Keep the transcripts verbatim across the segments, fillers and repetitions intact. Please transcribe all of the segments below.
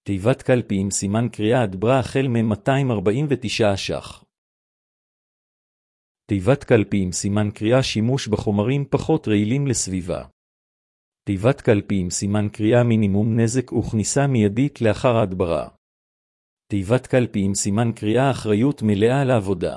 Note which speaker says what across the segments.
Speaker 1: תיבת קלפי עם סימן קריאה הדברה החל מ-מאתיים ארבעים ותשעה ש"ח. תיבת קלפי עם סימן קריאה שימוש בחומרים פחות רעילים לסביבה. תיבת קלפי עם סימן קריאה מינימום נזק וכניסה מיידית לאחר ההדברה. תיבת קלפי עם סימן קריאה אחריות מלאה לעבודה.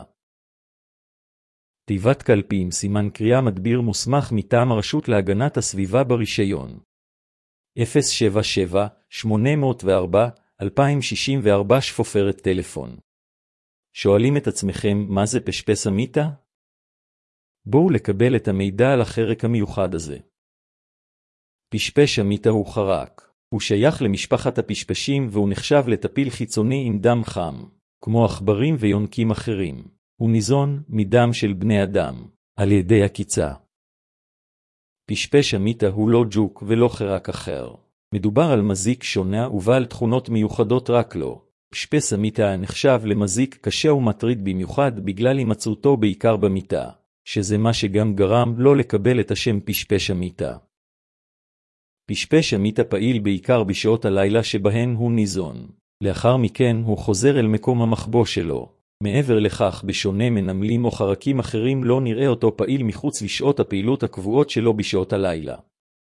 Speaker 1: תיבת קלפי עם סימן קריאה מדביר מוסמך מטעם הרשות להגנת הסביבה ברישיון. אפס שבע שבע שמונה אפס ארבע אלפיים שישים וארבע שפופרת טלפון. שואלים את עצמכם מה זה פשפש המיטה? בואו לקבל את המידע על החרק המיוחד הזה. פשפש המיטה הוא חרק. הוא שייך למשפחת הפשפשים והוא נחשב לטפיל חיצוני עם דם חם, כמו עכברים ויונקים אחרים. הוא ניזון מדם של בני אדם, על ידי הקיצה. פשפש המיטה הוא לא ג'וק ולא חרק אחר. מדובר על מזיק שונה ובעל תכונות מיוחדות רק לו. פשפש המיטה נחשב למזיק קשה ומטריד במיוחד בגלל הימצאותו בעיקר במיטה, שזה מה שגם גרם לא לקבל את השם פשפש המיטה. פשפש המיטה פעיל בעיקר בשעות הלילה שבהן הוא ניזון. לאחר מכן הוא חוזר אל מקום המחבוא שלו. מעבר לכך, בשונה מנמלים או חרקים אחרים, לא נראה אותו פעיל מחוץ לשעות הפעילות הקבועות שלו בשעות הלילה.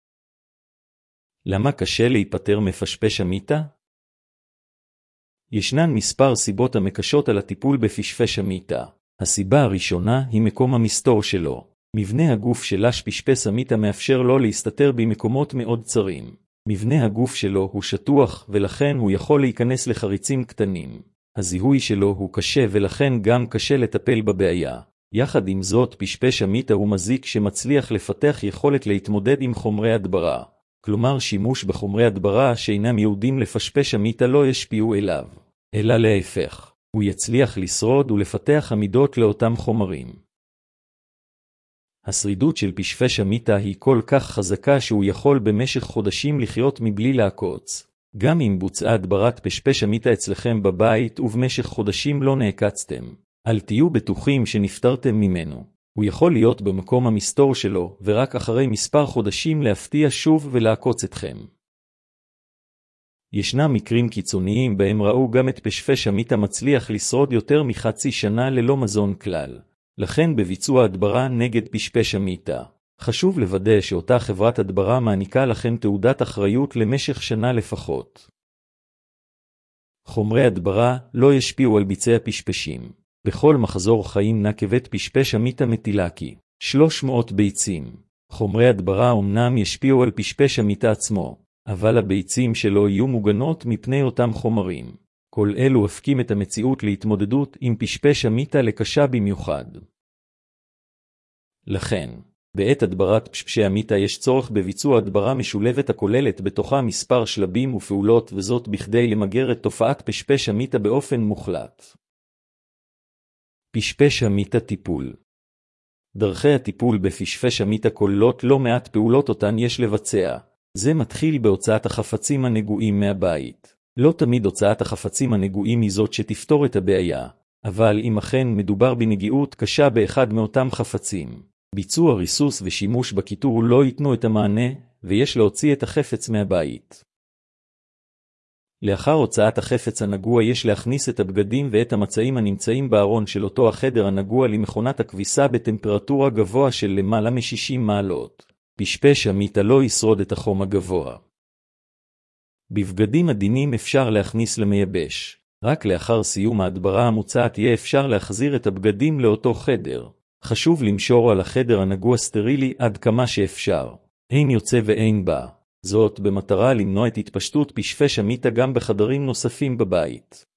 Speaker 1: למה קשה להיפטר מפשפש המיטה? ישנן מספר סיבות המקשות על הטיפול בפשפש המיטה. הסיבה הראשונה היא מקום המסתור שלו. מבנה הגוף של פשפש המיטה מאפשר לו להסתתר במקומות מאוד צרים. מבנה הגוף שלו הוא שטוח ולכן הוא יכול להיכנס לחריצים קטנים. הזיהוי שלו הוא קשה ולכן גם קשה לטפל בבעיה. יחד עם זאת, פשפש המיטה הוא מזיק שמצליח לפתח יכולת להתמודד עם חומרי הדברה. כלומר, שימוש בחומרי הדברה שאינם יהודים לפשפש המיטה לא ישפיעו אליו, אלא להפך. הוא יצליח לשרוד ולפתח עמידות לאותם חומרים. השרידות של פשפש המיטה היא כל כך חזקה שהוא יכול במשך חודשים לחיות מבלי לעקוץ. גם אם בוצעה הדברת פשפש המיטה אצלכם בבית ובמשך חודשים לא נעקצתם, אל תהיו בטוחים שנפטרתם ממנו. הוא יכול להיות במקום המסתור שלו ורק אחרי מספר חודשים להפתיע שוב ולעקוץ אתכם. ישנם מקרים קיצוניים בהם ראו גם את פשפש המיטה מצליח לשרוד יותר מחצי שנה ללא מזון כלל. לכן בביצוע הדברה נגד פשפש המיטה, חשוב לוודא שאותה חברת הדברה מעניקה לכם תעודת אחריות למשך שנה לפחות. חומרי הדברה לא ישפיעו על ביצי הפשפשים. בכל מחזור חיים נקבת פשפש המיטה מטילה כי שלוש מאות ביצים. חומרי הדברה אומנם ישפיעו על פשפש המיטה עצמו, אבל הביצים שלו יהיו מוגנות מפני אותם חומרים. כל אלו הפכים את המציאות להתמודדות עם פשפש המיטה לקשה במיוחד. לכן, בעת הדברת פשפשי המיטה יש צורך בביצוע הדברה משולבת הכוללת בתוכה מספר שלבים ופעולות, וזאת בכדי למגר את תופעת פשפש המיטה באופן מוחלט. פשפש המיטה טיפול. דרכי הטיפול בפשפש המיטה כוללות לא מעט פעולות אותן יש לבצע. זה מתחיל בהוצאת החפצים הנגועים מהבית. לא תמיד הוצאת החפצים הנגועים היא זאת שתפתור את הבעיה, אבל אם אכן מדובר בנגיעות קשה באחד מאותם חפצים, ביצוע ריסוס ושימוש בכיתור לא ייתנו את המענה, ויש להוציא את החפץ מהבית. לאחר הוצאת החפץ הנגוע יש להכניס את הבגדים ואת המצעים הנמצאים בארון של אותו החדר הנגוע למכונת הכביסה בטמפרטורה גבוה של למעלה מ-שישים מעלות. פשפש המיטה לא ישרוד את החום הגבוה. בבגדים עדינים אפשר להכניס למייבש. רק לאחר סיום ההדברה המוצעת יהיה אפשר להחזיר את הבגדים לאותו חדר. חשוב למשור על החדר הנגוע סטרילי עד כמה שאפשר. אין יוצא ואין בא. זאת במטרה למנוע את התפשטות פשפש המיטה גם בחדרים נוספים בבית.